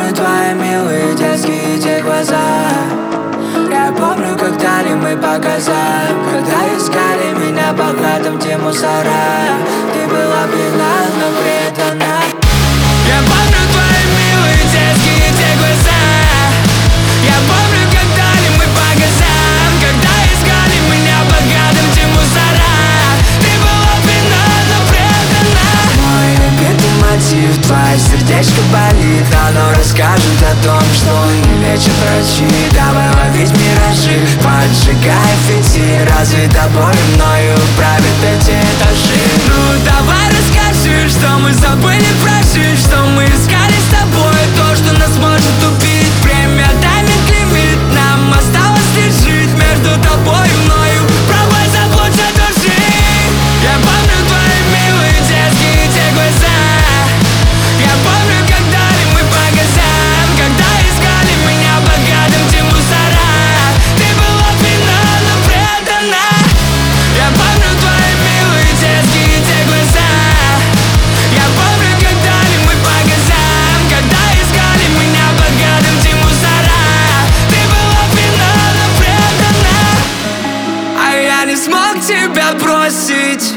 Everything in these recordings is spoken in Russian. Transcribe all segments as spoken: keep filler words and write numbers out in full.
помню твои милые детские те глаза. Я помню, как дали мы по газам, когда искали меня богатым те мусора. Ты была пьяна, но предана. Я помню твои милые детские те глаза. Я помню, как дали мы по газам, когда искали меня богатым те мусора. Ты была пьяна, но предана. Мой любимый мотив, твое сердечко болит. Оно расскажет о том, что не лечат врачи. Давай ловить миражи, поджигая фитиль. Разве тобой мною правят эти этажи? Ну давай расскажи, что мы забыли прожить, что мы искали с тобой то, что нас может убить. Время, тайминг, лимит, нам осталось лишь жить между тобой и мною. Пробуй забудь эту жизнь. Я помню твои милые детские те глаза. Я помню, как дали мы по газам, когда искали меня богатым те мусора. Ты была пьяна, но предана. Я помню твои милые детские те глаза. Я помню, как дали мы по газам, когда искали меня богатым те мусора. Ты была пьяна, но предана. А я не смог тебя бросить.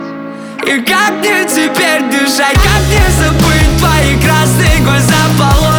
И как мне теперь дышать, как мне забыть твои красные глаза полос?